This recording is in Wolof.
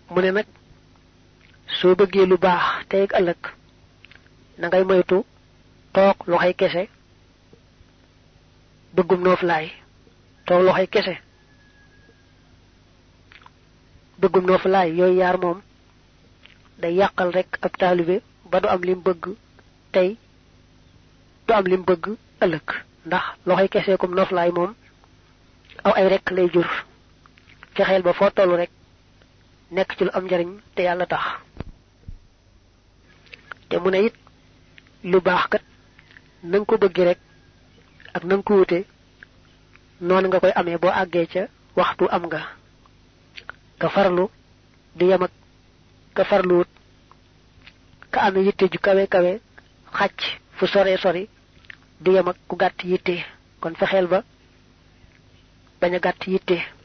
mu ne nag soo bëggee lu baax tey ak ëllëg na ngay moytu toog loxoy kese bëggum nooflaay toog loxoy kese bëggum nooflaay yooyu yaar moom day yàqal rek ab taalibe ba du am lim bëgg tey du am lim bëgg ëllëg ndax loxoy kese comme nooflaay moom aw ay rek lay jur fexeel ba foo tollu rek nekk ci lu am njariñ te yàlla tax te mu ne it lu baax kat nang ko bëgg rek ak nang ko wute noonu nga koy amee boo àggee ca waxtu am nga ka farlu du yem ak ka farluwut ka amee yitte ju kawe kawe xàcc fu sore sori du yem ak ku gàtt yitte kon fexeel ba bañ a gàtt yitte